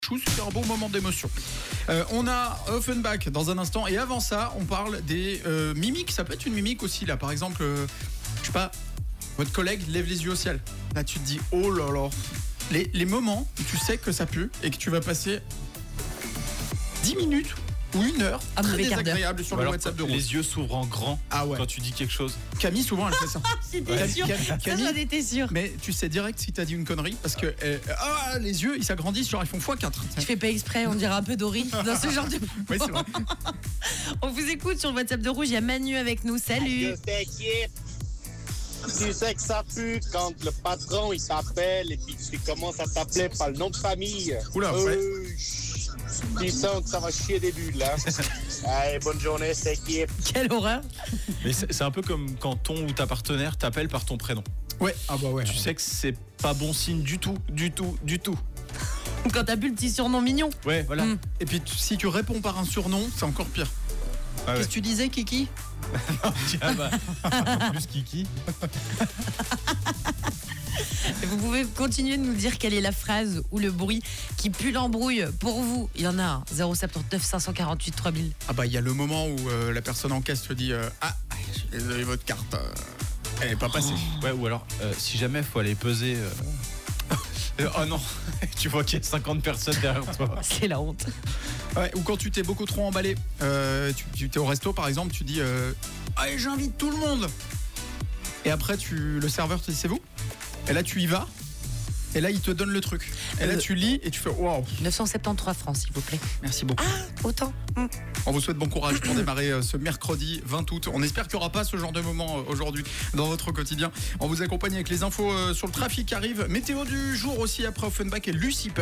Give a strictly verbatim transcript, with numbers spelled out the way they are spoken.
C'est un bon moment d'émotion. Euh, on a Offenbach dans un instant et avant ça, on parle des euh, mimiques. Ça peut être une mimique aussi là. Par exemple, euh, je sais pas, votre collègue lève les yeux au ciel. Là, tu te dis oh là là. Les, les moments où tu sais que ça pue et que tu vas passer dix minutes ou une heure ah, très désagréable sur Ou le alors, WhatsApp de Rose. Les yeux s'ouvrent en grand ah ouais. quand tu dis quelque chose. Camille, souvent, elle fait ça. J'étais Cam- sûre. Cam- Ça, Camille, j'en étais sûre. mais tu sais direct si t'as dit une connerie parce que euh, ah, les yeux ils s'agrandissent, genre ils font fois quatre. Je fais pas exprès, on dirait un peu Dory dans ce genre de. Oui, c'est vrai. On vous écoute sur le WhatsApp de Rouge, il y a Manu avec nous. Salut. Tu sais que ça pue quand le patron il t'appelle et puis tu commences à t'appeler par le nom de famille. Oula, euh, ouais. Tu sens que ça va chier des bulles là. Allez, bonne journée, c'est équipe. Quelle horreur. Mais c'est, c'est un peu comme quand ton ou ta partenaire t'appelle par ton prénom. Ouais, ah bah ouais. Tu sais que c'est pas bon signe du tout, du tout, du tout. Quand t'as plus le petit surnom mignon. Ouais, voilà. Mm. Et puis tu- si tu réponds par un surnom, c'est encore pire. Ah ouais. Qu'est-ce que tu disais, Kiki? Tiens, bah, plus Kiki. Vous pouvez continuer de nous dire quelle est la phrase ou le bruit qui pue l'embrouille pour vous. Il y en a un. zéro sept neuf cinq quatre huit trois mille. Ah bah il y a le moment où euh, la personne en caisse te dit euh, ah, je suis désolé, votre carte, euh, elle est pas passée. Ouais, ou alors, euh, si jamais faut aller peser. Euh... euh, oh non, tu vois qu'il y a cinquante personnes derrière toi. C'est la honte. Ouais, ou quand tu t'es beaucoup trop emballé, euh, tu, tu t'es au resto par exemple, tu dis euh, allez, j'invite tout le monde. Et après tu, le serveur te dit c'est vous. Et là tu y vas. Et là il te donne le truc. Et là Euh, tu lis et tu fais waouh. neuf cent soixante-treize francs, s'il vous plaît. Merci beaucoup. Ah, autant. Mm. On vous souhaite bon courage pour démarrer euh, ce mercredi vingt août. On espère qu'il n'y aura pas ce genre de moment euh, aujourd'hui dans votre quotidien. On vous accompagne avec les infos euh, sur le trafic qui arrive. Météo du jour aussi après Offenbach et Lucie.